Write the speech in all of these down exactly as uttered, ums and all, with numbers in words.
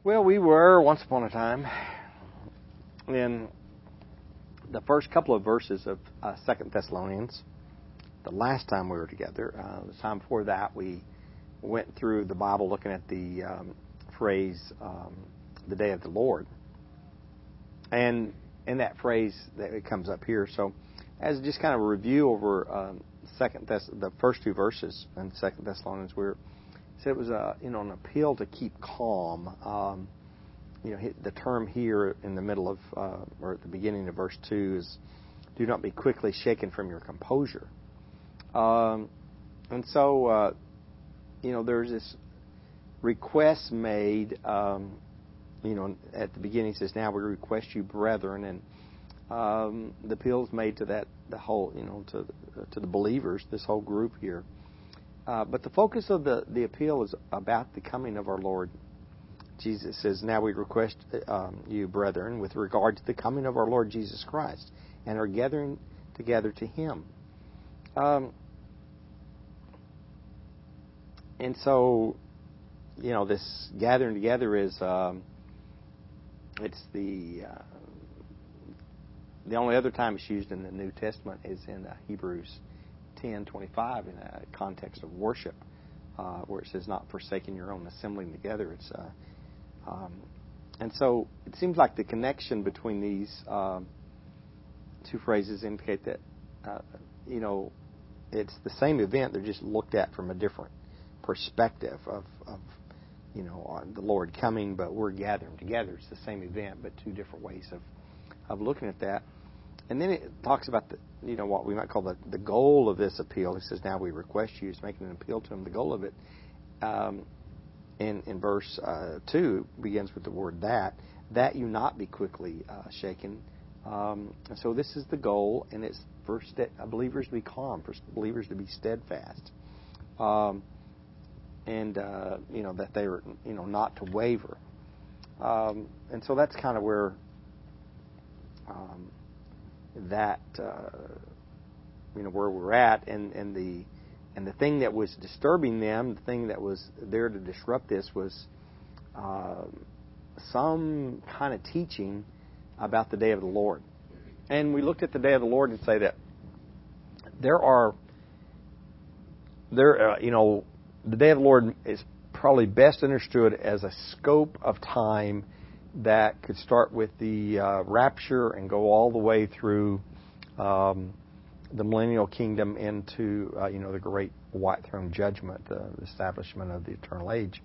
Well, we were once upon a time in the first couple of verses of uh, Second Thessalonians. The last time we were together, uh, the time before that, we went through the Bible looking at the um, phrase um, "the day of the Lord," and in that phrase that it comes up here. So, as just kind of a review over um, Second Thess- the first two verses in Second Thessalonians, we said it was a you know an appeal to keep calm. Um, you know, the term here in the middle of uh, or at the beginning of verse two is, "Do not be quickly shaken from your composure." Um, and so, uh, you know, there's this request made. Um, you know, at the beginning it says, "Now we request you, brethren," and um, the appeal is made to that the whole, you know, to to the believers, this whole group here. Uh, but the focus of the, the appeal is about the coming of our Lord. Jesus says, "Now we request um, you, brethren, with regard to the coming of our Lord Jesus Christ, and are gathering together to Him." Um, and so, you know, this gathering together is um, it's the uh, the only other time it's used in the New Testament is in uh, Hebrews ten twenty-five in a context of worship, uh, where it says, "Not forsaking your own assembling together." It's uh, um, and so it seems like the connection between these um, two phrases indicate that uh, you know it's the same event. They're just looked at from a different perspective of, of you know the Lord coming, but we're gathering together. It's the same event, but two different ways of of looking at that. And then it talks about the, you know, what we might call the, the goal of this appeal. He says, "Now we request you." It's making an appeal to him. The goal of it, um, in in verse uh, two, begins with the word "that," that you not be quickly uh, shaken. Um, and so this is the goal, and it's for st- believers to be calm, for believers to be steadfast, um, and uh, you know that they are, you know, not to waver. Um, and so that's kind of where. Um, that uh, you know where we're at, and, and the and the thing that was disturbing them, the thing that was there to disrupt this was uh, some kind of teaching about the day of the Lord. And we looked at the day of the Lord and say that there are there uh, you know the day of the Lord is probably best understood as a scope of time that could start with the uh, rapture and go all the way through um, the millennial kingdom into uh, you know the great white throne judgment, the establishment of the eternal age.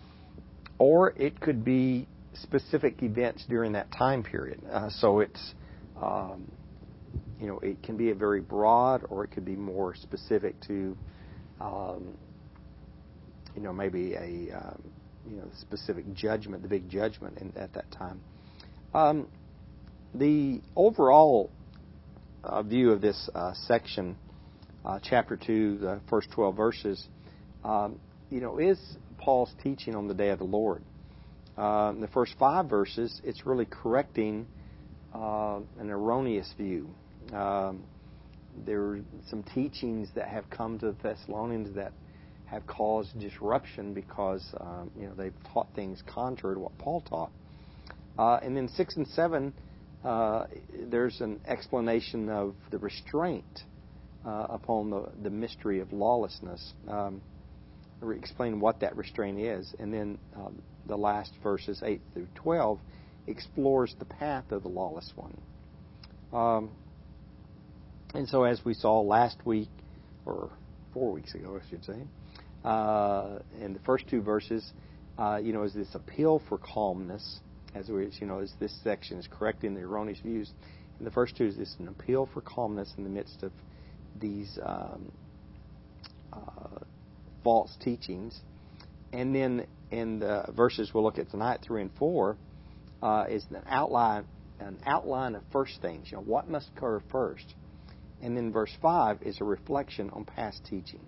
Or it could be specific events during that time period. Uh, so it's um, you know it can be a very broad, or it could be more specific to um, you know maybe a um, you know, the specific judgment, the big judgment in, at that time. Um, the overall uh, view of this uh, section, uh, chapter two, the first twelve verses, um, you know, is Paul's teaching on the day of the Lord. Uh, in the first five verses, it's really correcting uh, an erroneous view. Um, there are some teachings that have come to the Thessalonians that have caused disruption because um, you know they've taught things contrary to what Paul taught. Uh, and then six and seven, uh, there's an explanation of the restraint uh, upon the, the mystery of lawlessness. Um, explain what that restraint is. And then uh, the last verses, eight through twelve, explores the path of the lawless one. Um, and so as we saw last week, or four weeks ago, I should say, Uh, in the first two verses, uh, you know, is this appeal for calmness, as we, you know, as this section is correcting the erroneous views. In the first two, is this an appeal for calmness in the midst of these um, uh, false teachings. And then in the verses we'll look at tonight, three and four, uh, is an outline, an outline of first things. You know, what must occur first. And then verse five is a reflection on past teaching.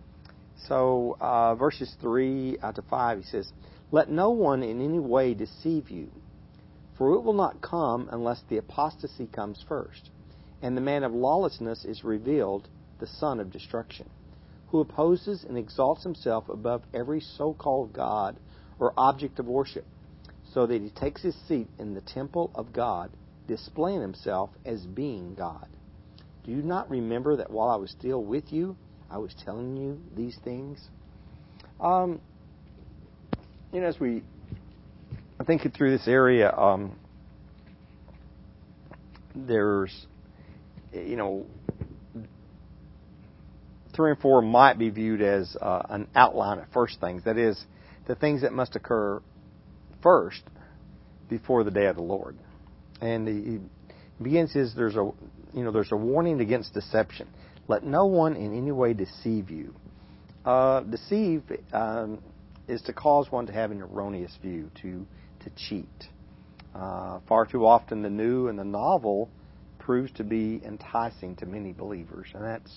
So uh, verses three to five, he says, "Let no one in any way deceive you, for it will not come unless the apostasy comes first, and the man of lawlessness is revealed, the son of destruction, who opposes and exalts himself above every so-called God or object of worship, so that he takes his seat in the temple of God, displaying himself as being God. Do you not remember that while I was still with you, I was telling you these things? Um, you know, as we I think through this area, um, there's, you know, three and four might be viewed as uh, an outline of first things. That is, the things that must occur first before the day of the Lord. And he begins his, there's a, you know, there's a warning against deception. Let no one in any way deceive you. Uh, deceive um, is to cause one to have an erroneous view, to to cheat. Uh, far too often, the new and the novel proves to be enticing to many believers, and that's,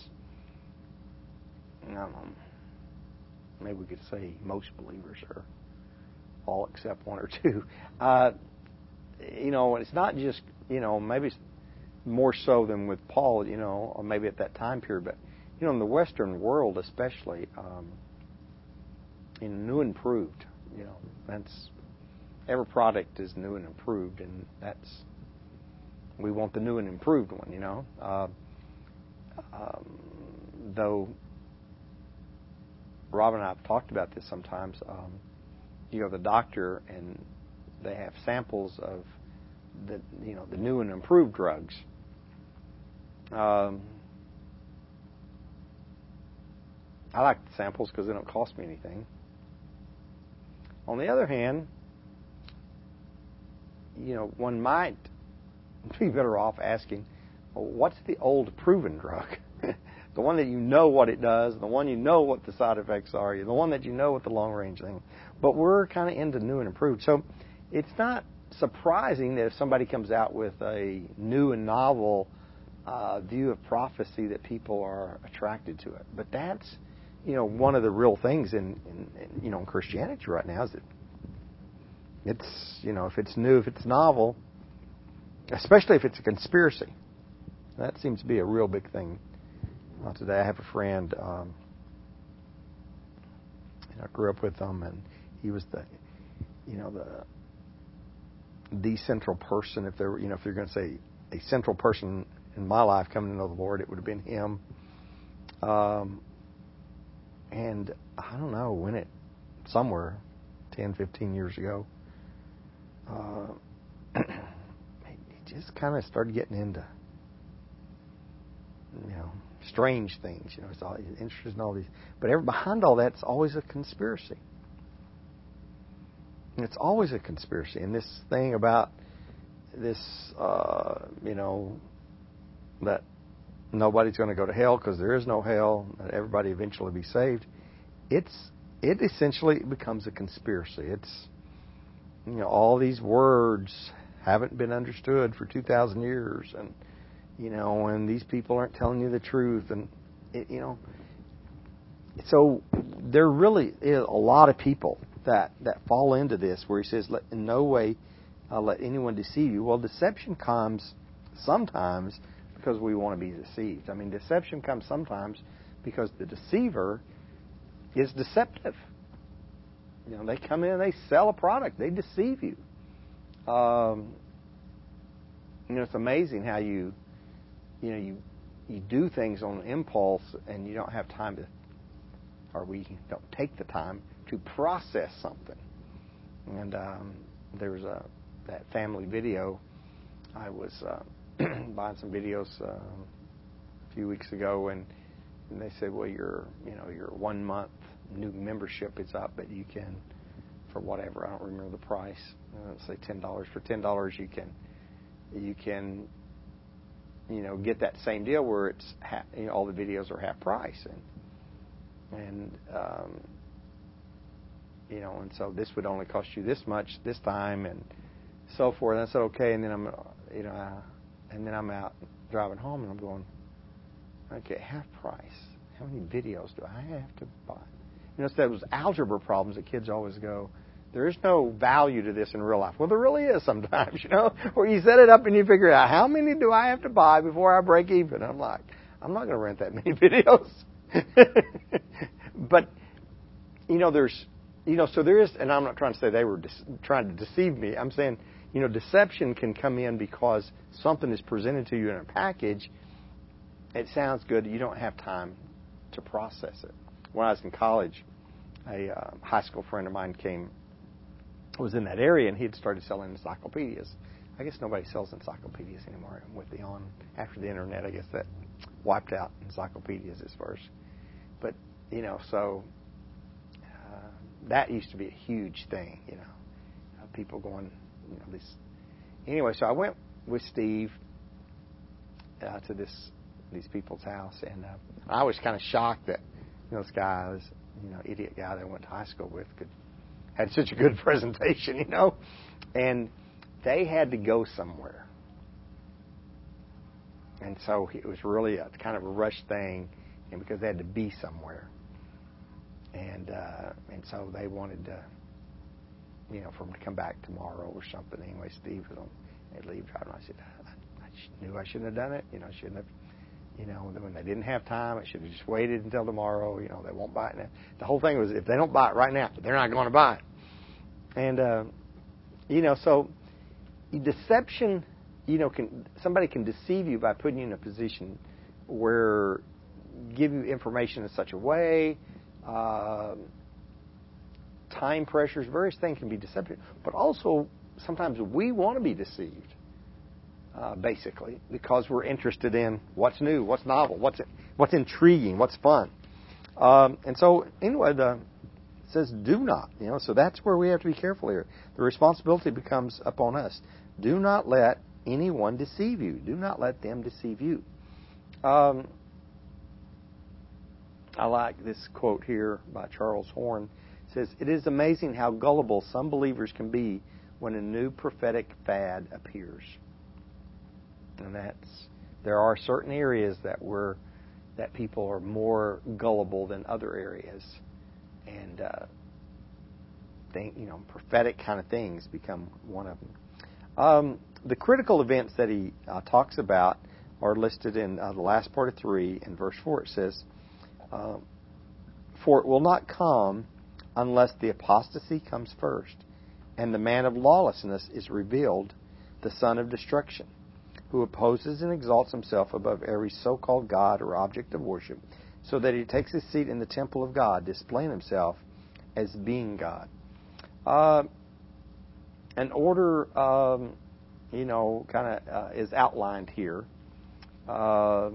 I don't know, maybe we could say most believers, are all except one or two. Uh, you know, it's not just, you know, maybe it's more so than with Paul, you know, or maybe at that time period, but, you know, in the Western world especially, um, in new and improved, you know, that's, every product is new and improved, and that's, we want the new and improved one, you know. Uh, um, though Rob and I have talked about this sometimes. Um, you go to the doctor and they have samples of the, you know, the new and improved drugs. Um, I like the samples because they don't cost me anything. On the other hand, you know, one might be better off asking, well, what's the old proven drug? The one that you know what it does, the one you know what the side effects are, the one that you know what the long-range thing. But we're kind of into new and improved. So it's not surprising that if somebody comes out with a new and novel uh, view of prophecy that people are attracted to it. But that's, you know, one of the real things in, in, in you know, in Christianity right now is that it's, you know, if it's new, if it's novel, especially if it's a conspiracy, that seems to be a real big thing. Uh, today I have a friend, um, and I grew up with him, and he was the, you know, the the central person. If there were, you know, if you're going to say a central person in my life coming to know the Lord, it would have been him. Um, and I don't know when it, somewhere ten, fifteen years ago, uh, he just kind of started getting into, you know, strange things. You know, he's all he's interested in all these, but every, behind all that's always a conspiracy. And it's always a conspiracy. And this thing about this, uh, you know, that nobody's going to go to hell because there is no hell, that everybody eventually be saved. It's it essentially becomes a conspiracy. It's, you know, all these words haven't been understood for two thousand years, and, you know, and these people aren't telling you the truth, and, it, you know, so there really is a lot of people that, that fall into this where he says, let, in no way uh, let anyone deceive you. Well, deception comes sometimes because we want to be deceived. I mean, deception comes sometimes because the deceiver is deceptive. You know, they come in and they sell a product. They deceive you. Um, you know, it's amazing how you, you know, you you do things on impulse and you don't have time to, or we don't take the time to process something. And um, there was a that family video. I was uh, buying some videos uh, a few weeks ago, and, and they said, "Well, your you know your one month new membership is up, but you can, for whatever, I don't remember the price. Uh, let's say ten dollars. For ten dollars, you can you can you know get that same deal where it's half, you know, all the videos are half price, and and um, you know, and so this would only cost you this much this time, and so forth." And I said, "Okay," and then I'm you know, uh, and then I'm out driving home, and I'm going, "Okay, half price. How many videos do I have to buy?" You know, it's those algebra problems that kids always go, there is no value to this in real life. Well, there really is sometimes, you know, where you set it up and you figure out, how many do I have to buy before I break even? I'm like, I'm not going to rent that many videos. But, you know, there's you know, so there is, and I'm not trying to say they were de- trying to deceive me. I'm saying, you know, deception can come in because something is presented to you in a package. It sounds good. You don't have time to process it. When I was in college, a uh, high school friend of mine came, was in that area, and he had started selling encyclopedias. I guess nobody sells encyclopedias anymore with the on after the internet. I guess that wiped out encyclopedias as first. But you know, so uh, that used to be a huge thing. You know, uh, people going, you know, this. Anyway, so I went with Steve uh, to this these people's house, and uh, I was kind of shocked that you know this guy, this you know idiot guy that I went to high school with, could had such a good presentation, you know, and they had to go somewhere. And so it was really a kind of a rush thing, and because they had to be somewhere. And uh, and so they wanted to, you know, for them to come back tomorrow or something. Anyway, Steve was on, they'd leave driving. I said, I, I knew I shouldn't have done it. You know, I shouldn't have, you know, when they didn't have time, I should have just waited until tomorrow. You know, they won't buy it now. The whole thing was, if they don't buy it right now, they're not going to buy it. And, uh, you know, so deception, you know, can somebody can deceive you by putting you in a position where give you information in such a way, uh, time pressures, various things can be deceptive. But also, sometimes we want to be deceived, uh, basically, because we're interested in what's new, what's novel, what's what's intriguing, what's fun. Um, and so, anyway, the it says, do not. You know, so that's where we have to be careful here. The responsibility becomes upon us. Do not let anyone deceive you. Do not let them deceive you. Um, I like this quote here by Charles Horn. It says, it is amazing how gullible some believers can be when a new prophetic fad appears. And that's, there are certain areas that we're, that people are more gullible than other areas. And, uh, think, you know, prophetic kind of things become one of them. Um, the critical events that he uh, talks about are listed in uh, the last part of three. In verse four it says, uh, for it will not come unless the apostasy comes first, and the man of lawlessness is revealed, the son of destruction, who opposes and exalts himself above every so-called God or object of worship, so that he takes his seat in the temple of God, displaying himself as being God. Uh, an order, um, you know, kind of uh, is outlined here. Uh,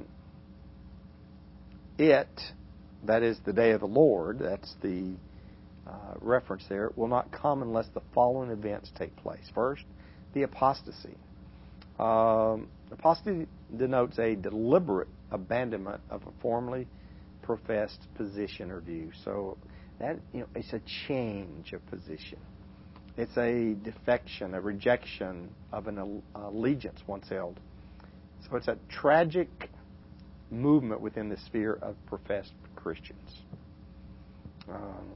it, that is the day of the Lord, that's the uh, reference there, will not come unless the following events take place. First, the apostasy. Um, apostasy denotes a deliberate abandonment of a formerly professed position or view. So that, you know, it's a change of position. It's a defection, a rejection of an allegiance once held. So it's a tragic movement within the sphere of professed Christians. Um,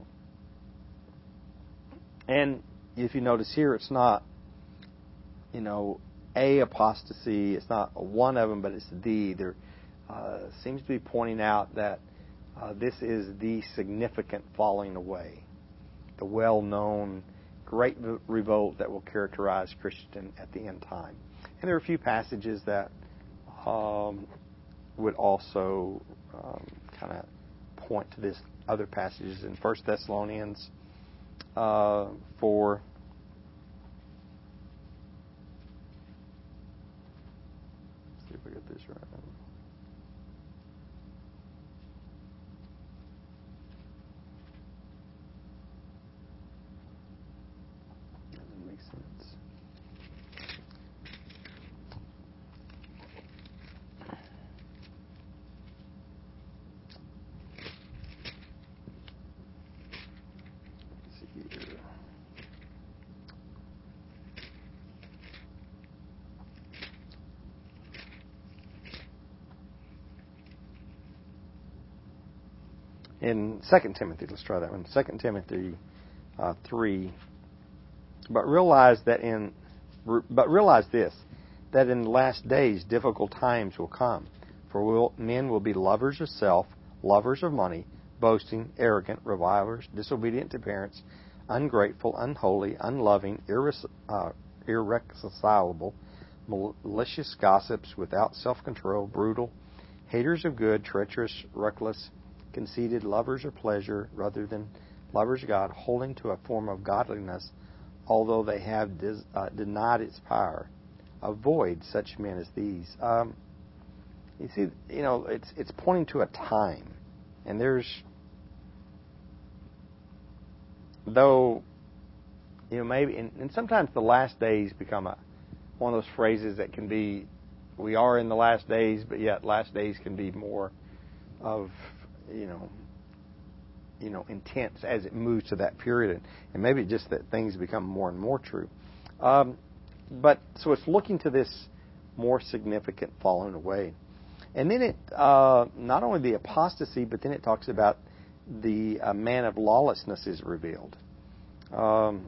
and if you notice here, it's not, you know, a apostasy. It's not one of them, but it's the. There uh, seems to be pointing out that uh, this is the significant falling away, the well-known great revolt that will characterize Christian at the end time. And there are a few passages that um, would also um, kind of point to this. Other passages in First Thessalonians uh, four. Let's see if I get this right. Doesn't make sense. In Second Timothy, let's try that one. Second Timothy uh, three. But realize that in, but realize this, that in the last days difficult times will come. For will, men will be lovers of self, lovers of money, boasting, arrogant, revilers, disobedient to parents, ungrateful, unholy, unloving, irre- uh, irreconcilable, malicious gossips, without self-control, brutal, haters of good, treacherous, reckless, conceited, lovers of pleasure rather than lovers of God, holding to a form of godliness, although they have dis, uh, denied its power. Avoid such men as these. Um, you see, you know, it's it's pointing to a time, and there's, though, you know, maybe, and, and sometimes the last days become a one of those phrases that can be, we are in the last days, but yet last days can be more of, you know, you know, intense as it moves to that period, and maybe just that things become more and more true. Um, but so it's looking to this more significant falling away, and then it uh, not only the apostasy, but then it talks about the uh, man of lawlessness is revealed. Um,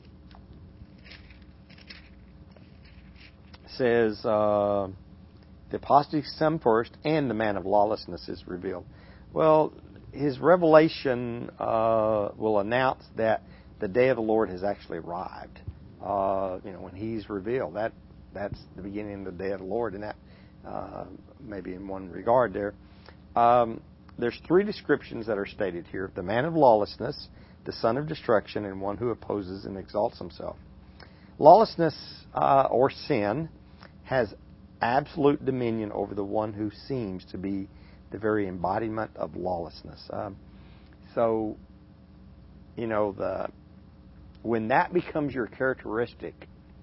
says uh, the apostasy come first, and the man of lawlessness is revealed. Well, his revelation uh, will announce that the day of the Lord has actually arrived. Uh, you know, when he's revealed, that that's the beginning of the day of the Lord, and that uh, maybe in one regard there. Um, there's three descriptions that are stated here: the man of lawlessness, the son of destruction, and one who opposes and exalts himself. Lawlessness uh, or sin has absolute dominion over the one who seems to be the very embodiment of lawlessness. Um, so, you know, the when that becomes your characteristic,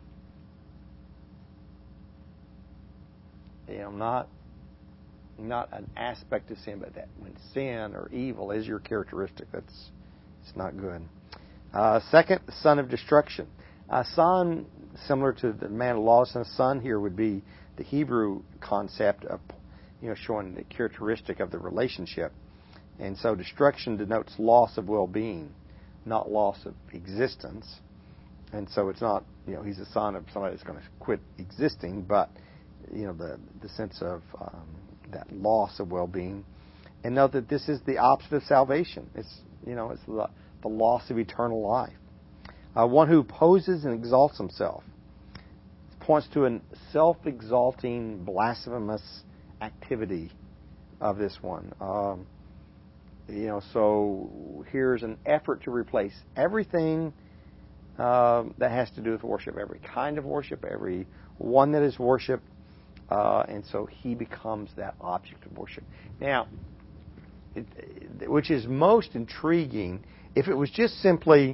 you know, not not an aspect of sin, but that when sin or evil is your characteristic, that's it's not good. Uh, second, the son of destruction. A son, similar to the man of lawlessness, son here would be the Hebrew concept of, you know, showing the characteristic of the relationship. And so destruction denotes loss of well-being, not loss of existence. And so it's not, you know, he's a son of somebody that's going to quit existing, but, you know, the the sense of um, that loss of well-being. And note that this is the opposite of salvation. It's, you know, it's the, the loss of eternal life. Uh, one who opposes and exalts himself. It points to a self-exalting, blasphemous activity of this one. Um, you know, so here's an effort to replace everything uh, that has to do with worship, every kind of worship, every one that is worship, uh, and so he becomes that object of worship. Now, it, which is most intriguing, if it was just simply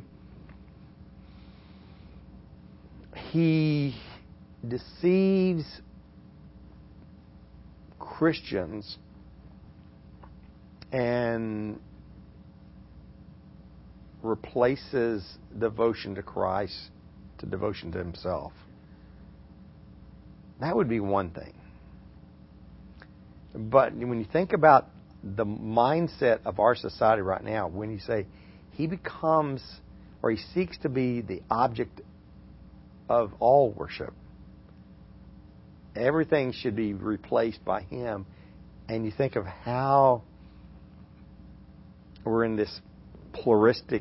he deceives Christians and replaces devotion to Christ to devotion to himself. That would be one thing. But when you think about the mindset of our society right now, when you say he becomes or he seeks to be the object of all worship, everything should be replaced by him. And you think of how we're in this pluralistic,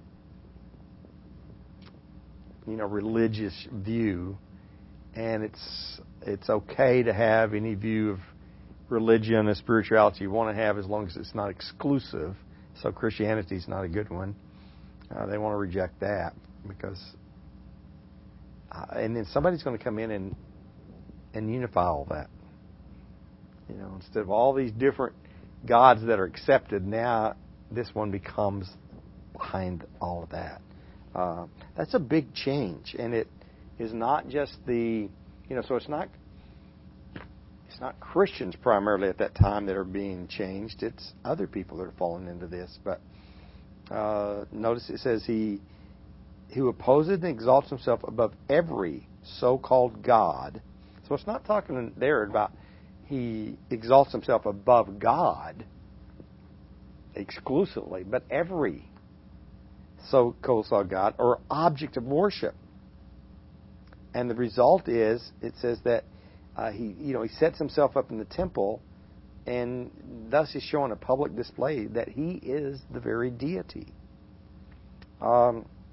you know, religious view, and it's it's okay to have any view of religion and spirituality you want to have, as long as it's not exclusive. So Christianity is not a good one. Uh, they want to reject that because, uh, and then somebody's going to come in and and unify all that. You know, instead of all these different gods that are accepted, now this one becomes behind all of that. Uh, that's a big change, and it is not just the, you know, so it's not it's not Christians primarily at that time that are being changed. It's other people that are falling into this. But uh, notice it says he who opposes and exalts himself above every so-called God. So it's not talking there about he exalts himself above God exclusively, but every so-called God or object of worship. And the result is, it says that uh, he, you know, he sets himself up in the temple, and thus is showing a public display that he is the very deity. Um,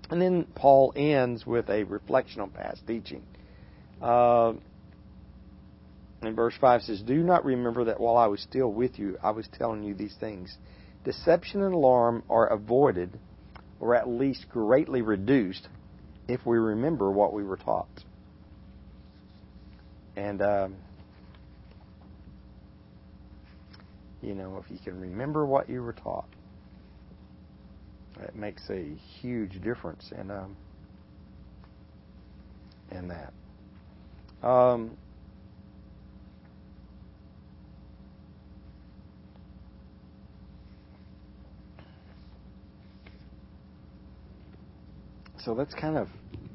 And then Paul ends with a reflection on past teaching. Uh, in verse five says, "Do you not remember that while I was still with you, I was telling you these things? Deception and alarm are avoided, or at least greatly reduced, if we remember what we were taught." And, um, you know, if you can remember what you were taught, it makes a huge difference in, um, in that. Um, so that's kind of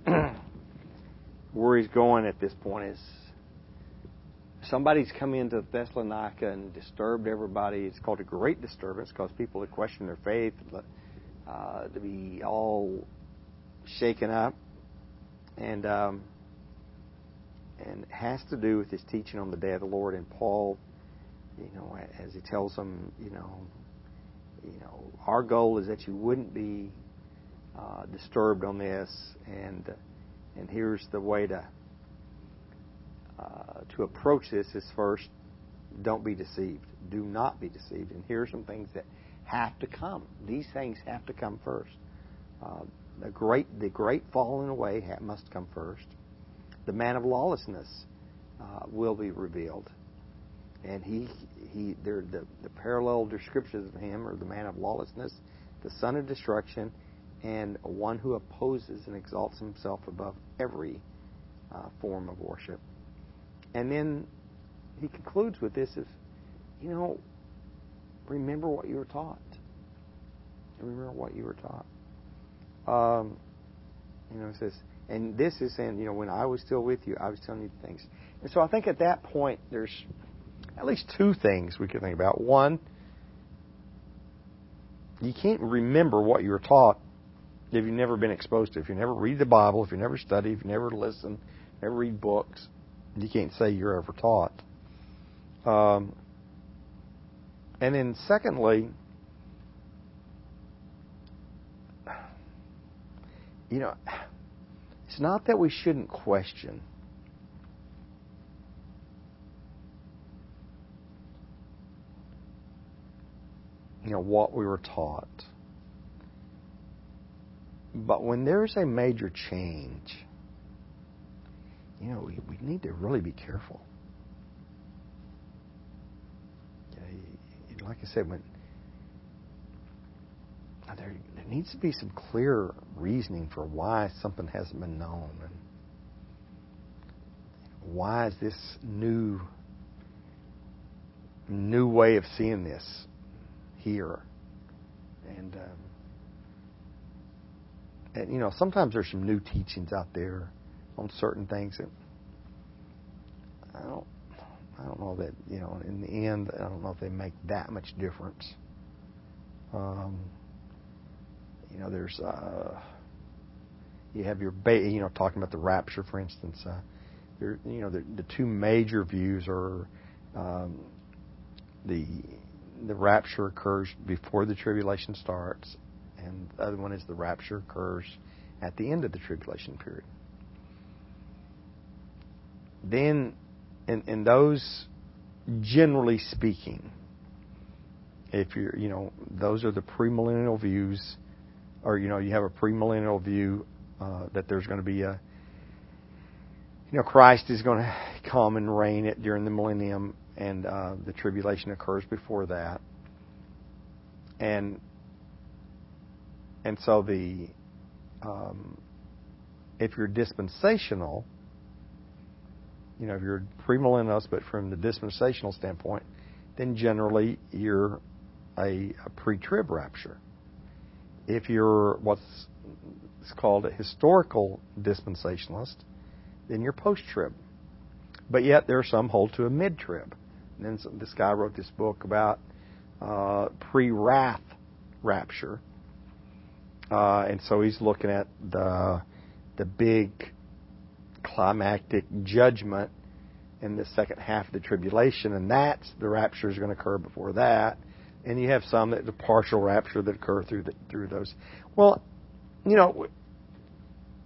where he's going at this point. Is somebody's come into Thessalonica and disturbed everybody. It's called a great disturbance because people have questioned their faith, uh, to be all shaken up, and um, and it has to do with his teaching on the day of the Lord. And Paul, you know, as he tells them, you know, you know, our goal is that you wouldn't be uh, disturbed on this, and and here's the way to uh, to approach this is first, don't be deceived. Do not be deceived. And here are some things that have to come. These things have to come first. Uh, the great the great falling away ha- must come first. The man of lawlessness uh, will be revealed, and he he there the, the parallel descriptions of him are the man of lawlessness, the son of destruction, and one who opposes and exalts himself above every uh, form of worship. And then he concludes with this: is, you know, remember what you were taught. Remember what you were taught. Um, you know, it says, and this is saying, you know, when I was still with you, I was telling you things. And so I think at that point, there's at least two things we can think about. One, you can't remember what you were taught if you've never been exposed to it. If you never read the Bible, if you never study, if you never listen, never read books, you can't say you're ever taught. Um, and then secondly, you know, it's not that we shouldn't question. You know, what we were taught. But when there's a major change, you know, we, we need to really be careful. Like I said, when there, there needs to be some clear reasoning for why something hasn't been known, and why is this new new way of seeing this here, and um, and you know, sometimes there's some new teachings out there on certain things that I don't. I don't know that, you know, in the end, I don't know if they make that much difference. Um, you know, there's, uh, you have your, ba- you know, talking about the rapture, for instance. Uh, there, you know, the, the two major views are um, the the rapture occurs before the tribulation starts, and the other one is the rapture occurs at the end of the tribulation period. Then, And, and those, generally speaking, if you're, you know, those are the premillennial views, or, you know, you have a premillennial view uh, that there's going to be a, you know, Christ is going to come and reign it during the millennium, and uh, the tribulation occurs before that. And, and so the, um, if you're dispensational, you know, if you're premillennialist, but from the dispensational standpoint, then generally you're a, a pre-trib rapture. If you're what's called a historical dispensationalist, then you're post-trib. But yet there are some hold to a mid-trib. And then some, this guy wrote this book about uh, pre-wrath rapture, uh, and so he's looking at the the big climactic judgment in the second half of the tribulation, and that's the rapture is going to occur before that. And you have some that the partial rapture that occur through the, through those. Well, you know,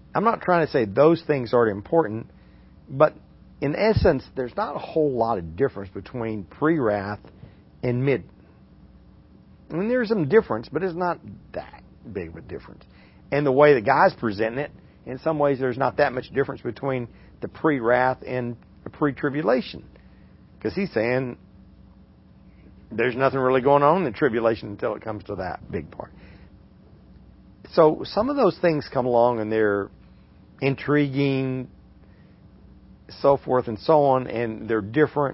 I'm not trying to say those things aren't important, but in essence, there's not a whole lot of difference between pre-wrath and mid. I mean, there's some difference, but it's not that big of a difference. And the way the guy's presenting it, in some ways, there's not that much difference between the pre-wrath and the pre-tribulation. Because he's saying there's nothing really going on in the tribulation until it comes to that big part. So some of those things come along and they're intriguing, so forth and so on, and they're different.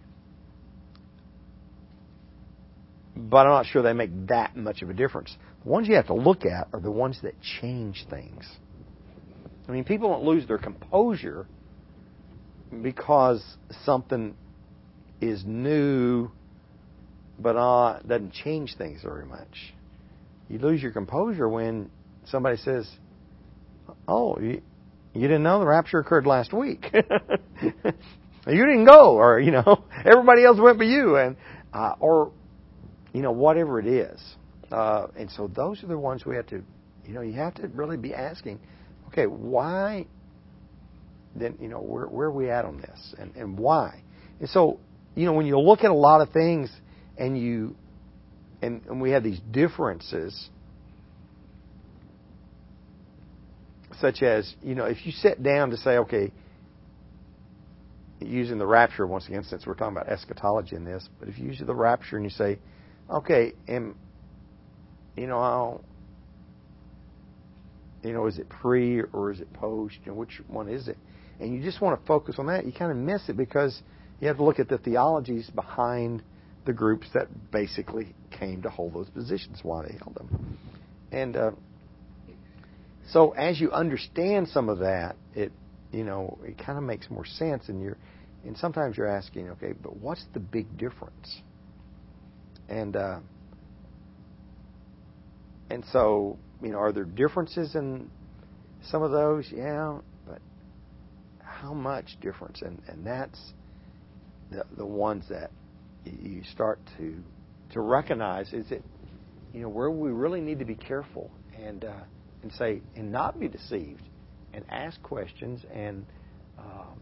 But I'm not sure they make that much of a difference. The ones you have to look at are the ones that change things. I mean, people don't lose their composure because something is new, but uh, doesn't change things very much. You lose your composure when somebody says, "Oh, you, you didn't know the rapture occurred last week. You didn't go," or you know, everybody else went but you, and uh, or you know, whatever it is. Uh, and so those are the ones we have to, you know, you have to really be asking, okay, why? Then you know, where where are we at on this, and and why? And so, you know, when you look at a lot of things, and you And, and we have these differences, such as, you know, if you sit down to say, okay, using the rapture once again, since we're talking about eschatology in this, but if you use the rapture and you say, okay, and, you know, I'll, you know, is it pre or is it post? You know, which one is it? And you just want to focus on that. You kind of miss it because you have to look at the theologies behind the groups that basically came to hold those positions, why they held them. And uh, so as you understand some of that, it, you know, it kind of makes more sense. And you're, and sometimes you're asking, okay, but what's the big difference? And uh, and so, you know, are there differences in some of those? Yeah, but how much difference? And and that's the the ones that you start to to recognize. Is it, you know, where we really need to be careful and uh, and say and not be deceived and ask questions and um,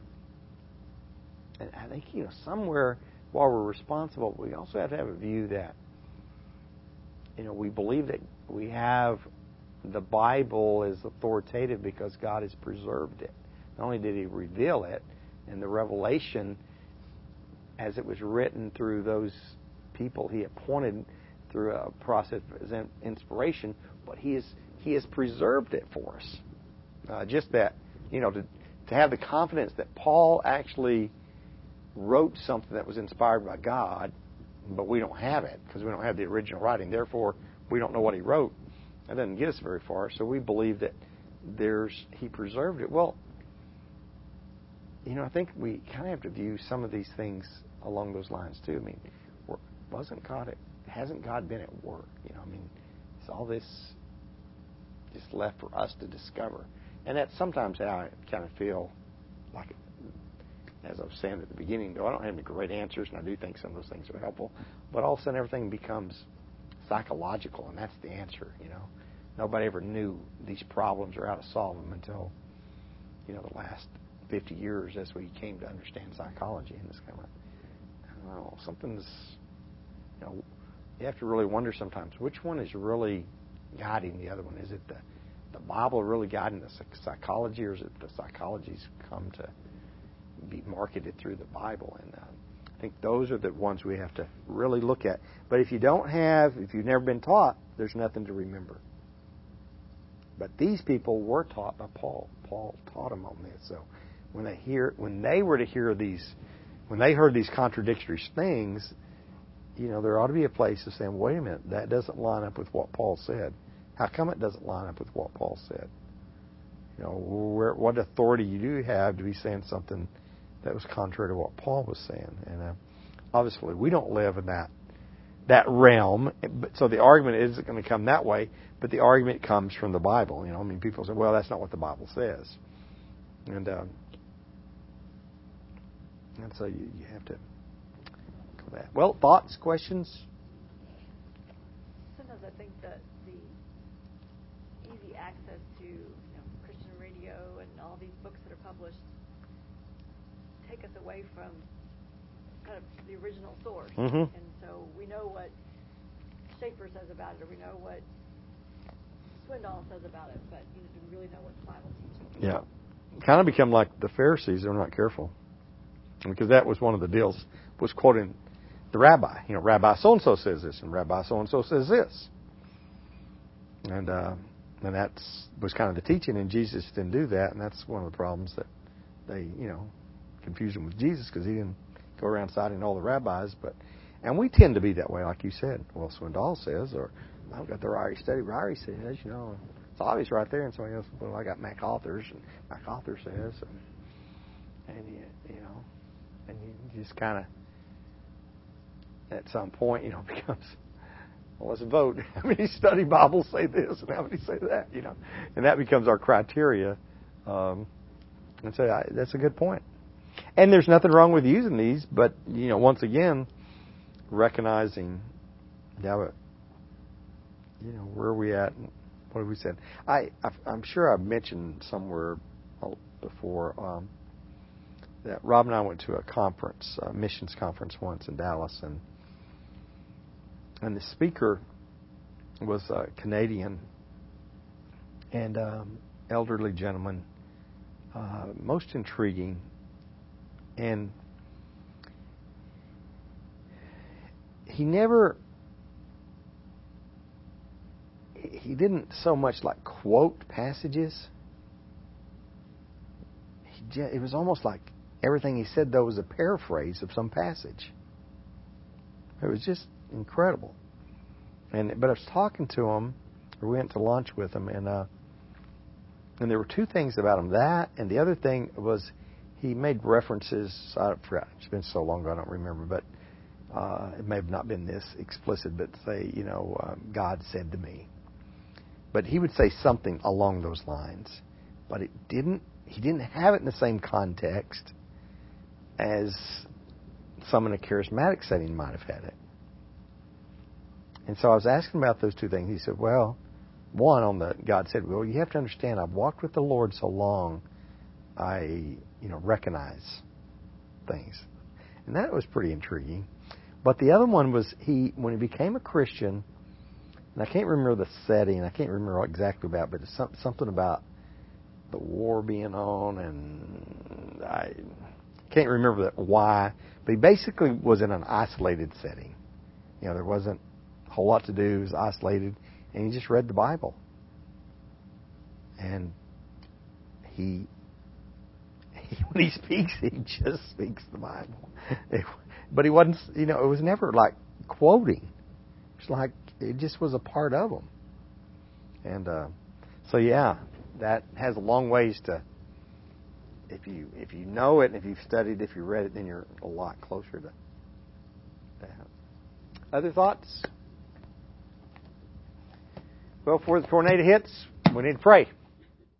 and I think, you know, somewhere while we're responsible, we also have to have a view that, you know, we believe that we have the Bible is authoritative because God has preserved it. Not only did He reveal it in the revelation as it was written through those people He appointed through a process of inspiration, but He has He has preserved it for us. Uh, just that, you know, to to have the confidence that Paul actually wrote something that was inspired by God, but we don't have it because we don't have the original writing. Therefore, we don't know what he wrote. That doesn't get us very far. So we believe that there's he preserved it. Well, you know, I think we kind of have to view some of these things along those lines too. I mean, wasn't God? Hasn't God been at work? You know, I mean, it's all this just left for us to discover, and that's sometimes how I kind of feel like. As I was saying at the beginning, though, I don't have any great answers, and I do think some of those things are helpful. But all of a sudden, everything becomes psychological, and that's the answer. You know, nobody ever knew these problems or how to solve them until, you know, the last fifty years as we came to understand psychology. And it's kind of like, I don't know, something's, you know, you have to really wonder sometimes which one is really guiding the other one. Is it the the Bible really guiding the psychology, or is it the psychology's come to be marketed through the Bible? And uh, I think those are the ones we have to really look at. But if you don't have, if you've never been taught, there's nothing to remember. But these people were taught by Paul. Paul taught them on this. So when they hear, when they were to hear these, when they heard these contradictory things, you know, there ought to be a place of saying, wait a minute, that doesn't line up with what Paul said. How come it doesn't line up with what Paul said? You know, where, what authority you do have to be saying something that was contrary to what Paul was saying. And uh, obviously, we don't live in that that realm. So the argument isn't going to come that way, but the argument comes from the Bible. You know, I mean, people say, well, that's not what the Bible says. And uh, and so you, you have to go back. Well, thoughts, questions? Sometimes I think that the easy access to, you know, Christian radio radio and all these books that are published take us away from kind of the original source. Mm-hmm. And so we know what Schaeffer says about it, or we know what Swindoll says about it, but you know, do we really know what the Bible teaches? Yeah. Kind of become like the Pharisees. They're not careful. Because that was one of the deals, was quoting the rabbi. You know, Rabbi so-and-so says this, and Rabbi so-and-so says this. And uh, and that was kind of the teaching, and Jesus didn't do that, and that's one of the problems that they, you know, confused him with Jesus, because he didn't go around citing all the rabbis. But and we tend to be that way, like you said. Well, Swindoll says, or I've got the Ryrie study. Ryrie says, you know, it's obvious right there. And somebody else, well, I got MacArthur's, and MacArthur says, and, and you, you know, and you just kind of, at some point, you know, becomes, well, let's vote. How many study Bibles say this, and how many say that, you know? And that becomes our criteria. Um, and so I, that's a good point. And there's nothing wrong with using these, but, you know, once again, recognizing, yeah, you know, where are we at? And what have we said? I, I'm sure I've mentioned somewhere before um, that Rob and I went to a conference, a missions conference once in Dallas, and and the speaker was a Canadian and um, elderly gentleman, uh, most intriguing, and he never, he didn't so much like quote passages. He just, it was almost like everything he said, though, was a paraphrase of some passage. It was just incredible. And but I was talking to him, or we went to lunch with him, and uh, and there were two things about him. That, and the other thing was he made references. I forgot. It's been so long ago, I don't remember. But uh, it may have not been this explicit, but say, you know, um, God said to me. But he would say something along those lines. But it didn't. He didn't have it in the same context as some in a charismatic setting might have had it. And so I was asking about those two things. He said, well, one on the, God said, well, you have to understand, I've walked with the Lord so long, I, you know, recognize things. And that was pretty intriguing. But the other one was, he, when he became a Christian, and I can't remember the setting, I can't remember exactly about, but it's something about the war being on, and I can't remember that why, but he basically was in an isolated setting. You know, there wasn't a whole lot to do. He was isolated, and he just read the Bible. And he, he when he speaks, he just speaks the Bible. It, but he wasn't, you know, it was never like quoting. It's like it just was a part of him. And uh, so, yeah, that has a long ways to. If you if you know it, if you've studied, if you read it, then you're a lot closer to that. Other thoughts? Well, before the tornado hits, we need to pray.